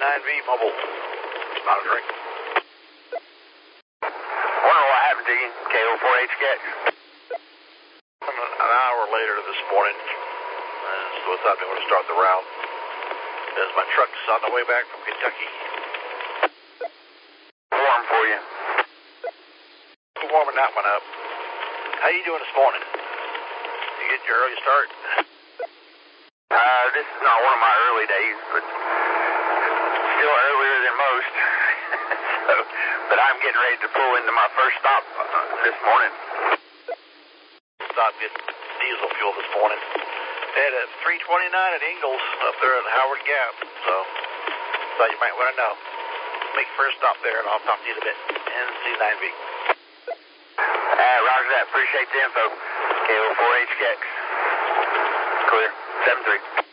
NC9V mobile. Monitoring. Wonder what happened to you, KO4HX? An hour later this morning, so I thought we were going to start the route. As my truck's on the way back from Kentucky. Warm for you. Warming that one up. How you doing this morning? You getting your early start? This is not one of my early days, but still earlier than most. But I'm getting ready to pull into my first stop this morning. Stop getting diesel fuel this morning. They had a 329 at Ingalls up there at Howard Gap, so thought you might want to know. Make first stop there, and I'll talk to you in a bit. NC9V. Roger that. Appreciate the info. KO4HX. Clear. 7-3.